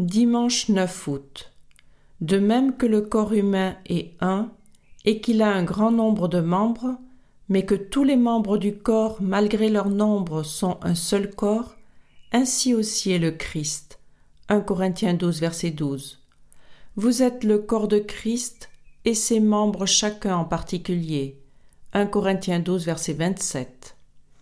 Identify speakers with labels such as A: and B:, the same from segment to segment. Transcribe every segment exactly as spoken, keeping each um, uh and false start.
A: Dimanche neuf août. De même que le corps humain est un et qu'il a un grand nombre de membres, mais que tous les membres du corps, malgré leur nombre, sont un seul corps, ainsi aussi est le Christ. un Corinthiens douze, verset douze. Vous êtes le corps de Christ et ses membres chacun en particulier. un Corinthiens douze, verset vingt-sept.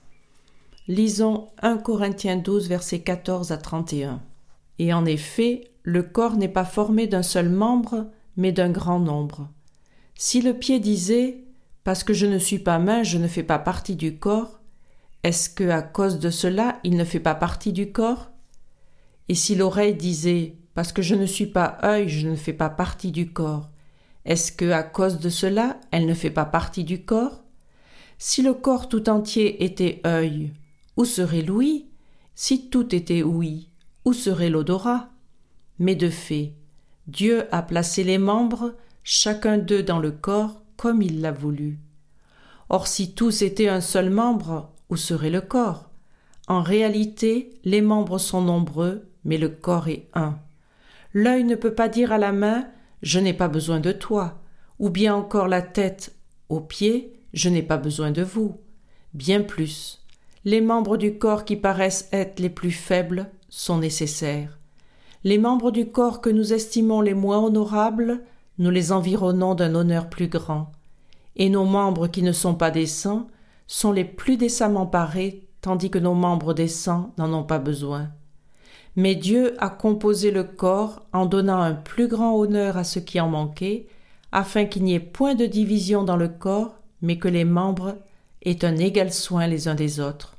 A: Lisons un Corinthiens douze, versets quatorze à trente et un. Et en effet, le corps n'est pas formé d'un seul membre, mais d'un grand nombre. Si le pied disait « Parce que je ne suis pas main, je ne fais pas partie du corps », est-ce que à cause de cela, il ne fait pas partie du corps? Et si l'oreille disait « Parce que je ne suis pas œil, je ne fais pas partie du corps », est-ce que à cause de cela, elle ne fait pas partie du corps? Si le corps tout entier était œil, où serait l'ouïe? Si tout était ouïe, où serait l'odorat? Mais de fait, Dieu a placé les membres, chacun d'eux dans le corps, comme il l'a voulu. Or, si tous étaient un seul membre, où serait le corps? En réalité, les membres sont nombreux, mais le corps est un. L'œil ne peut pas dire à la main « Je n'ai pas besoin de toi », ou bien encore la tête aux pieds « Je n'ai pas besoin de vous ». Bien plus, les membres du corps qui paraissent être les plus faibles sont nécessaires. Les membres du corps que nous estimons les moins honorables, nous les environnons d'un honneur plus grand, et nos membres qui ne sont pas décents sont les plus décemment parés, tandis que nos membres décents n'en ont pas besoin. Mais Dieu a composé le corps en donnant un plus grand honneur à ce qui en manquait, afin qu'il n'y ait point de division dans le corps, mais que les membres aient un égal soin les uns des autres.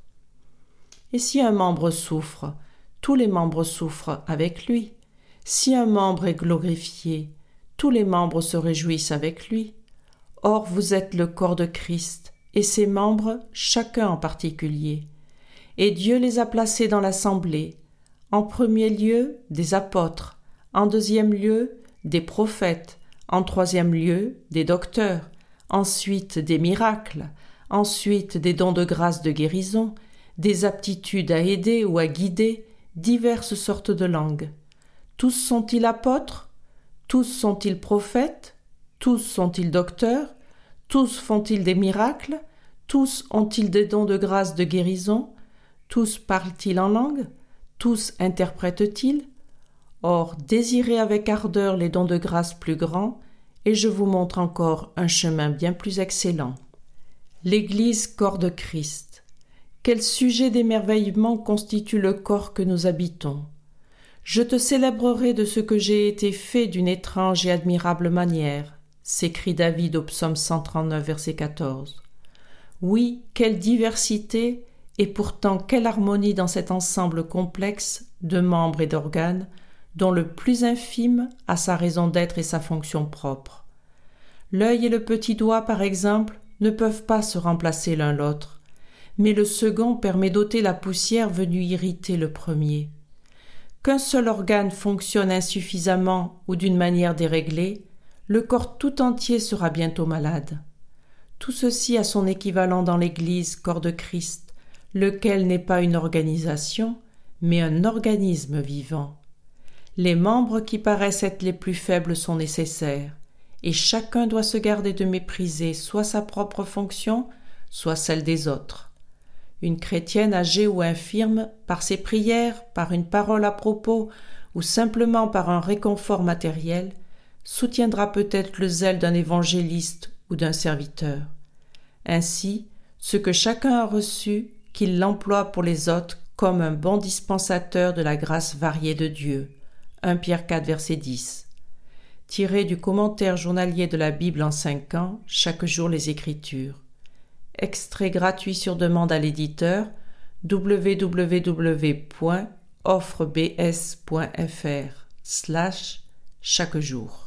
A: Et si un membre souffre, tous les membres souffrent avec lui. Si un membre est glorifié, tous les membres se réjouissent avec lui. Or, vous êtes le corps de Christ, et ses membres, chacun en particulier. Et Dieu les a placés dans l'assemblée. En premier lieu, des apôtres. En deuxième lieu, des prophètes. En troisième lieu, des docteurs. Ensuite, des miracles. Ensuite, des dons de grâce de guérison, des aptitudes à aider ou à guider, diverses sortes de langues. Tous sont-ils apôtres? Tous sont-ils prophètes? Tous sont-ils docteurs? Tous font-ils des miracles? Tous ont-ils des dons de grâce de guérison? Tous parlent-ils en langue? Tous interprètent-ils? Or, désirez avec ardeur les dons de grâce plus grands, et je vous montre encore un chemin bien plus excellent. L'Église, corps de Christ. Quel sujet d'émerveillement constitue le corps que nous habitons. Je te célébrerai de ce que j'ai été fait d'une étrange et admirable manière, s'écrie David au psaume cent trente-neuf, verset quatorze. Oui, quelle diversité et pourtant quelle harmonie dans cet ensemble complexe de membres et d'organes, dont le plus infime a sa raison d'être et sa fonction propre. L'œil et le petit doigt, par exemple, ne peuvent pas se remplacer l'un l'autre, mais le second permet d'ôter la poussière venue irriter le premier. Qu'un seul organe fonctionne insuffisamment ou d'une manière déréglée, le corps tout entier sera bientôt malade. Tout ceci a son équivalent dans l'Église, corps de Christ, lequel n'est pas une organisation, mais un organisme vivant. Les membres qui paraissent être les plus faibles sont nécessaires, et chacun doit se garder de mépriser soit sa propre fonction, soit celle des autres. Une chrétienne âgée ou infirme, par ses prières, par une parole à propos, ou simplement par un réconfort matériel, soutiendra peut-être le zèle d'un évangéliste ou d'un serviteur. Ainsi, ce que chacun a reçu, qu'il l'emploie pour les autres comme un bon dispensateur de la grâce variée de Dieu. un Pierre quatre, verset dix. Tiré du commentaire journalier de la Bible en cinq ans, chaque jour les Écritures. Extrait gratuit sur demande à l'éditeur w w w point offre b s point f r slash chaque jour.